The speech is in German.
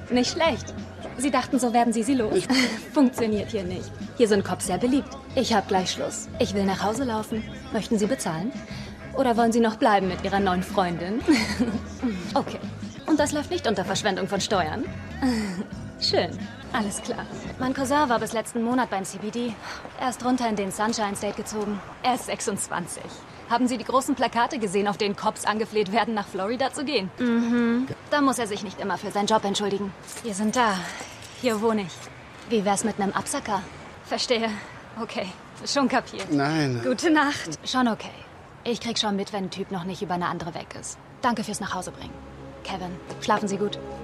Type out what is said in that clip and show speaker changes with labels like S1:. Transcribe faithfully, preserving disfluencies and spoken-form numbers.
S1: Nicht schlecht. Sie dachten, so werden Sie sie los. Funktioniert hier nicht. Hier sind Cops sehr beliebt. Ich habe gleich Schluss. Ich will nach Hause laufen. Möchten Sie bezahlen? Oder wollen Sie noch bleiben mit Ihrer neuen Freundin? Okay. Und das läuft nicht unter Verschwendung von Steuern? Schön. Alles klar. Mein Cousin war bis letzten Monat beim C B D. Er ist runter in den Sunshine State gezogen. Er ist sechsundzwanzig. Haben Sie die großen Plakate gesehen, auf denen Cops angefleht werden, nach Florida zu gehen? Mhm. Da muss er sich nicht immer für seinen Job entschuldigen. Wir sind da. Hier wohne ich. Wie wär's mit einem Absacker? Verstehe. Okay. Schon kapiert.
S2: Nein.
S1: Gute Nacht. Schon okay. Ich krieg schon mit, wenn ein Typ noch nicht über eine andere weg ist. Danke fürs Nachhausebringen. Kevin, schlafen Sie gut.